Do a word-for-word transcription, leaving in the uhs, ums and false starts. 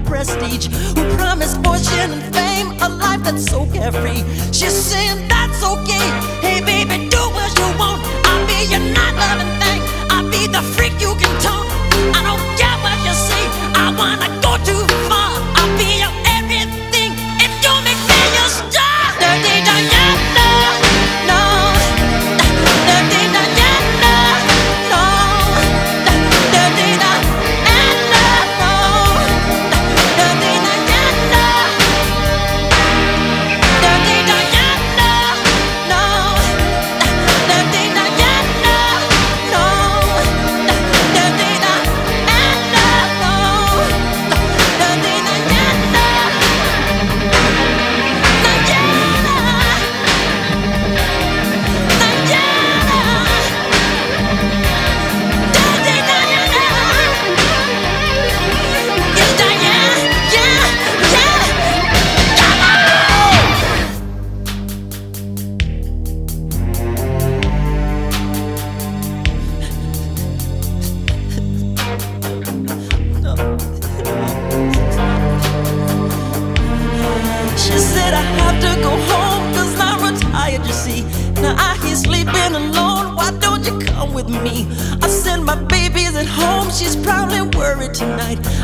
prestige, who promised fortune and fame, a life that's so carefree. She's saying that's okay. Hey baby, do what you want. I'll be your night loving thing. I'll be the freak you can taunt. I don't care what you say. I wanna go too far. I'll be your everything if you make me your star. Dirty Diana, no. Dirty Diana, no. Dirty Diana, no. Dirty Diana. Dirty Diana, no. Dirty Diana, no. Dirty Diana, no. Dirty Diana. She said I have to go home cause I'm retired, you see. Now I hear sleeping alone, why don't you come with me? I send my babies at home, she's probably worried tonight.